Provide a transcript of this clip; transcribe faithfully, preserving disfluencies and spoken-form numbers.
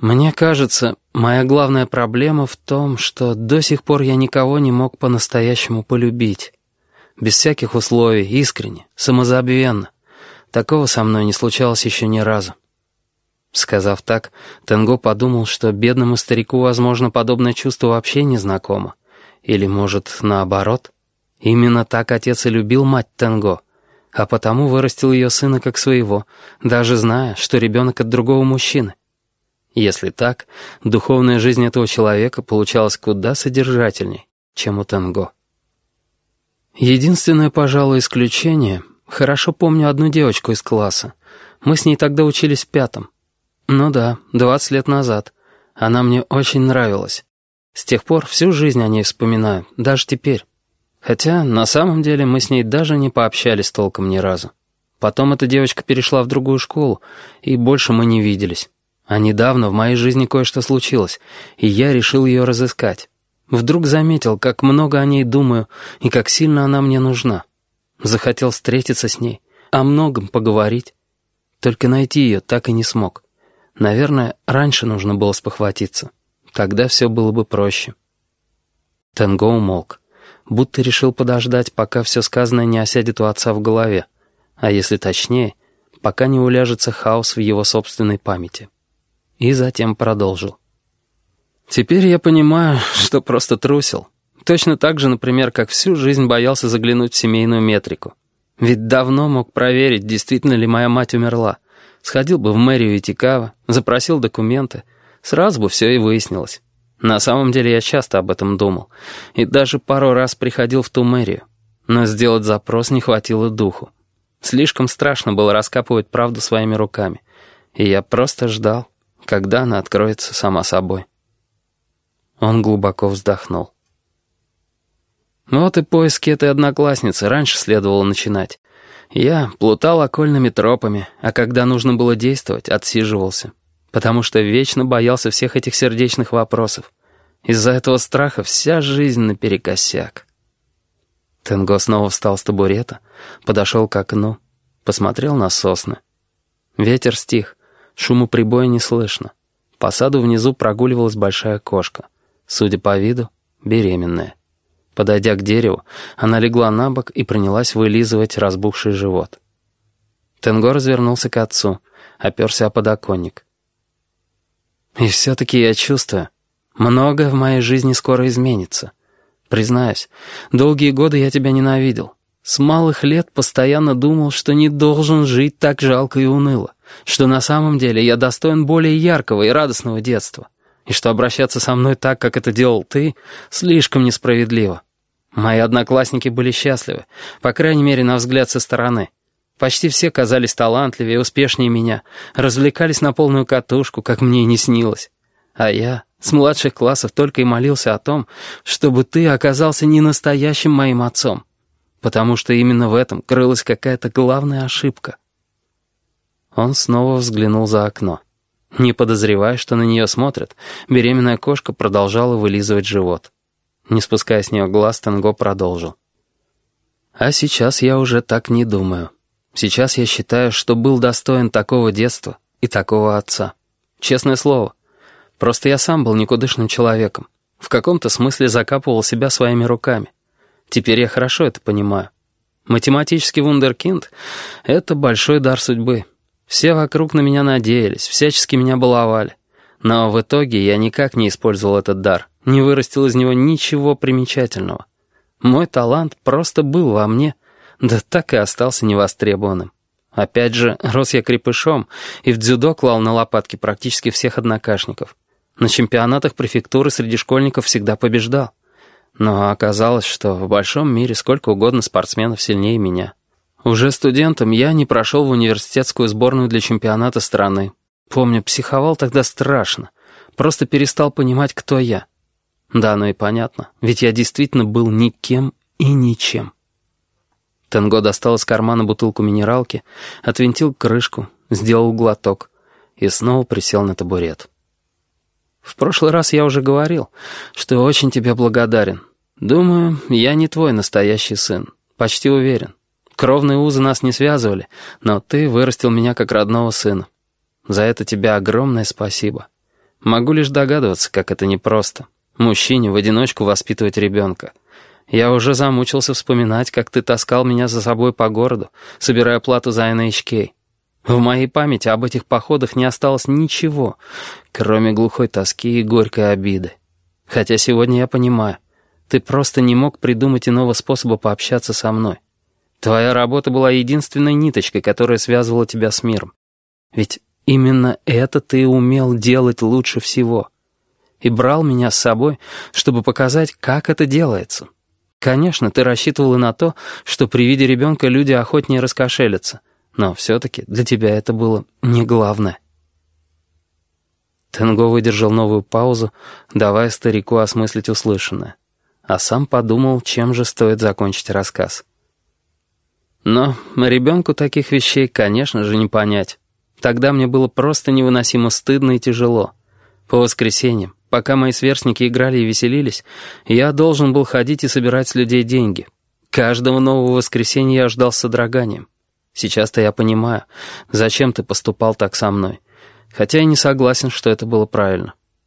Мне кажется, моя главная проблема в том, что до сих пор я никого не мог по-настоящему полюбить. Без всяких условий, искренне, самозабвенно. Такого со мной не случалось еще ни разу. Сказав так, Тенго подумал, что бедному старику, возможно, подобное чувство вообще не знакомо. Или, может, наоборот? Именно так отец и любил мать Тенго, а потому вырастил ее сына как своего, даже зная, что ребенок от другого мужчины. Если так, духовная жизнь этого человека получалась куда содержательней, чем у Тенго. Единственное, пожалуй, исключение. Хорошо помню одну девочку из класса. Мы с ней тогда учились в пятом. Ну да, двадцать лет назад. Она мне очень нравилась. С тех пор всю жизнь о ней вспоминаю, даже теперь. Хотя, на самом деле, мы с ней даже не пообщались толком ни разу. Потом эта девочка перешла в другую школу, и больше мы не виделись. А недавно в моей жизни кое-что случилось, и я решил ее разыскать. Вдруг заметил, как много о ней думаю, и как сильно она мне нужна. Захотел встретиться с ней, о многом поговорить. Только найти ее так и не смог. Наверное, раньше нужно было спохватиться. Тогда все было бы проще. Тенго умолк, будто решил подождать, пока все сказанное не осядет у отца в голове, а если точнее, пока не уляжется хаос в его собственной памяти. И затем продолжил. Теперь я понимаю, что просто трусил. Точно так же, например, как всю жизнь боялся заглянуть в семейную метрику. Ведь давно мог проверить, действительно ли моя мать умерла. Сходил бы в мэрию Итикава, запросил документы. Сразу бы все и выяснилось. На самом деле я часто об этом думал. И даже пару раз приходил в ту мэрию. Но сделать запрос не хватило духу. Слишком страшно было раскапывать правду своими руками. И я просто ждал, когда она откроется сама собой. Он глубоко вздохнул. Вот и поиски этой одноклассницы раньше следовало начинать. Я плутал окольными тропами, а когда нужно было действовать, отсиживался. Потому что вечно боялся всех этих сердечных вопросов. Из-за этого страха вся жизнь наперекосяк. Тенго снова встал с табурета, подошел к окну, посмотрел на сосны. Ветер стих, шума прибоя не слышно. По саду внизу прогуливалась большая кошка. Судя по виду, беременная. Подойдя к дереву, она легла на бок и принялась вылизывать разбухший живот. Тенго развернулся к отцу, оперся о подоконник. «И все-таки я чувствую, многое в моей жизни скоро изменится. Признаюсь, долгие годы я тебя ненавидел. С малых лет постоянно думал, что не должен жить так жалко и уныло, что на самом деле я достоин более яркого и радостного детства, и что обращаться со мной так, как это делал ты, слишком несправедливо. Мои одноклассники были счастливы, по крайней мере, на взгляд со стороны. Почти все казались талантливее и успешнее меня, развлекались на полную катушку, как мне и не снилось. А я с младших классов только и молился о том, чтобы ты оказался не настоящим моим отцом, потому что именно в этом крылась какая-то главная ошибка. Он снова взглянул за окно. Не подозревая, что на нее смотрят, беременная кошка продолжала вылизывать живот. Не спуская с нее глаз, Тенго продолжил. А сейчас я уже так не думаю. Сейчас я считаю, что был достоин такого детства и такого отца. Честное слово. Просто я сам был никудышным человеком. В каком-то смысле закапывал себя своими руками. Теперь я хорошо это понимаю. Математический вундеркинд — это большой дар судьбы. Все вокруг на меня надеялись, всячески меня баловали. Но в итоге я никак не использовал этот дар, не вырастил из него ничего примечательного. Мой талант просто был во мне, да так и остался невостребованным. Опять же, рос я крепышом и в дзюдо клал на лопатки практически всех однокашников. На чемпионатах префектуры среди школьников всегда побеждал. Но оказалось, что в большом мире сколько угодно спортсменов сильнее меня. Уже студентом я не прошел в университетскую сборную для чемпионата страны. Помню, психовал тогда страшно. Просто перестал понимать, кто я. Да, ну и понятно, ведь я действительно был никем и ничем. Тенго достал из кармана бутылку минералки, отвинтил крышку, сделал глоток и снова присел на табурет. В прошлый раз я уже говорил, что очень тебе благодарен. Думаю, я не твой настоящий сын. Почти уверен. Кровные узы нас не связывали, но ты вырастил меня как родного сына. За это тебе огромное спасибо. Могу лишь догадываться, как это непросто. Мужчине в одиночку воспитывать ребенка. Я уже замучился вспоминать, как ты таскал меня за собой по городу, собирая плату за эн эйч кей. В моей памяти об этих походах не осталось ничего, кроме глухой тоски и горькой обиды. Хотя сегодня я понимаю, ты просто не мог придумать иного способа пообщаться со мной. Твоя работа была единственной ниточкой, которая связывала тебя с миром. Ведь именно это ты умел делать лучше всего. И брал меня с собой, чтобы показать, как это делается. Конечно, ты рассчитывал и на то, что при виде ребенка люди охотнее раскошелятся, но все-таки для тебя это было не главное. Тенго выдержал новую паузу, давая старику осмыслить услышанное, а сам подумал, чем же стоит закончить рассказ. Но ребенку таких вещей, конечно же, не понять. Тогда мне было просто невыносимо стыдно и тяжело. По воскресеньям, пока мои сверстники играли и веселились, я должен был ходить и собирать с людей деньги. Каждого нового воскресенья я ждал с содроганием. Сейчас-то я понимаю, зачем ты поступал так со мной. Хотя я не согласен, что это было правильно.